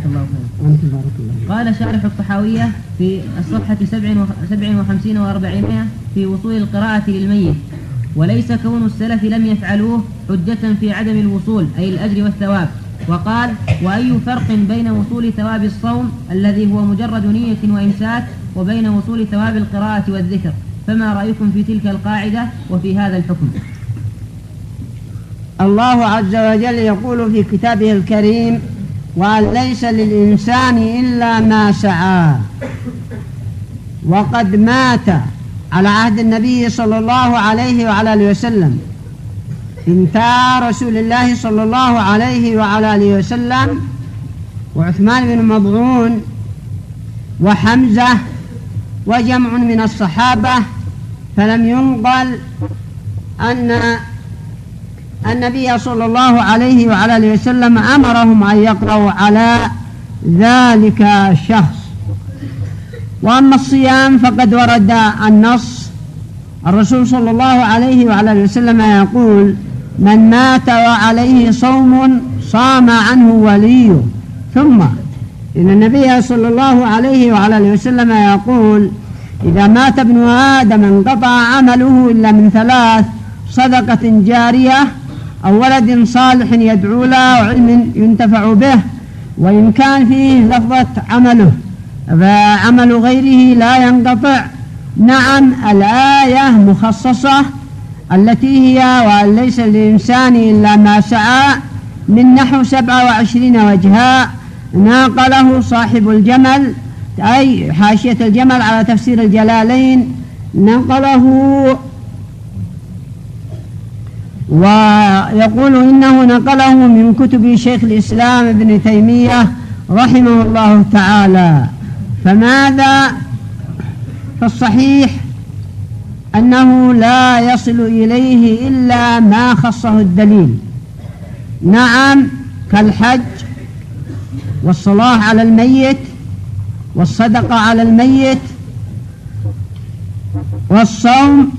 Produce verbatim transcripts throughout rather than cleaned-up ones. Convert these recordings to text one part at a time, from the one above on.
الله خير. قال شارح الطحاوية في الصفحة سبع وخمسين وأربعمائة في وصول القراءة للميت: وليس كون السلف لم يفعلوه حجة في عدم الوصول أي الأجر والثواب. وقال: وأي فرق بين وصول ثواب الصوم الذي هو مجرد نية وإمساك وبين وصول ثواب القراءة والذكر؟ فما رأيكم في تلك القاعدة وفي هذا الحكم؟ الله عز وجل يقول في كتابه الكريم: وأن ليس للإنسان إلا ما سعى. وقد مات على عهد النبي صلى الله عليه وعلى آله وسلم بنتا رسول الله صلى الله عليه وعلى آله وسلم وعثمان بن مظعون وحمزة وجمع من الصحابة، فلم ينقل أن النبي صلى الله عليه وعلى آله وسلم أمرهم أن يقرأوا على ذلك الشخص. وأما الصيام فقد ورد النص، الرسول صلى الله عليه وعلى آله وسلم يقول: من مات وعليه صوم صام عنه وليه. ثم إن النبي صلى الله عليه وعلى آله وسلم يقول: إذا مات ابن آدم انقطع عمله إلا من ثلاث: صدقة جارية أو ولد صالح يدعو له وعلم ينتفع به. وإن كان فيه لفظة عمله فعمل غيره لا ينقطع. نعم، الآية مخصصة التي هي وأن ليس للإنسان إلا ما سعى من نحو سبعة وعشرين وجها، ناقله صاحب الجمل أي حاشية الجمل على تفسير الجلالين، نقله ويقول إنه نقله من كتب شيخ الإسلام ابن تيمية رحمه الله تعالى. فماذا؟ فالصحيح أنه لا يصل إليه إلا ما خصه الدليل. نعم، كالحج والصلاة على الميت والصدقة على الميت والصوم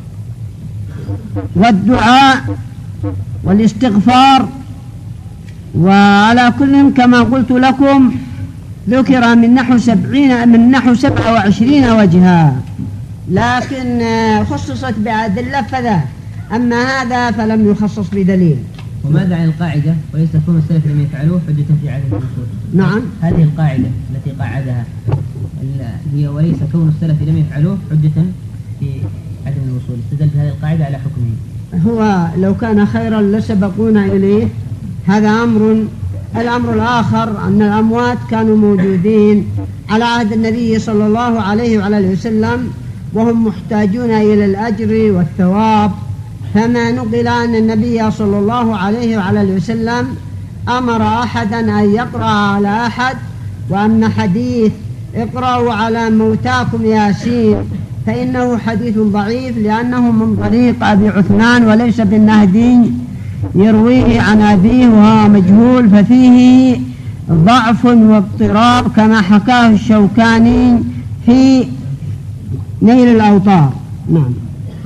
والدعاء والاستغفار. وعلى كل كما قلت لكم ذكر من نحو سبعين من نحو سبعة وعشرين وجها، لكن خصصت بأدلة فذا، أما هذا فلم يخصص بدليل. وماذا عن القاعدة وليس كون السلف لم يفعلوه حجة في عدم الوصول؟ نعم، هذه القاعدة التي قاعدها هي وليس كون السلف لم يفعلوه حجة في عدم الوصول، استدل بهذه القاعدة على حكمه. هو لو كان خيرا لسبقونا إليه، هذا أمر. الأمر الآخر أن الأموات كانوا موجودين على عهد النبي صلى الله عليه وعلى آله وسلم وهم محتاجون إلى الأجر والثواب، فما نقل أن النبي صلى الله عليه وعلى آله وسلم أمر أحدا أن يقرأ على أحد. وأما حديث اقرأوا على موتاكم ياسين فإنه حديث ضعيف، لأنه من طريق أبي عثمان وليس بالنهدي يرويه عن أبيه وهو مجهول، ففيه ضعف واضطراب كما حكاه الشوكاني في نيل الأوطار. نعم.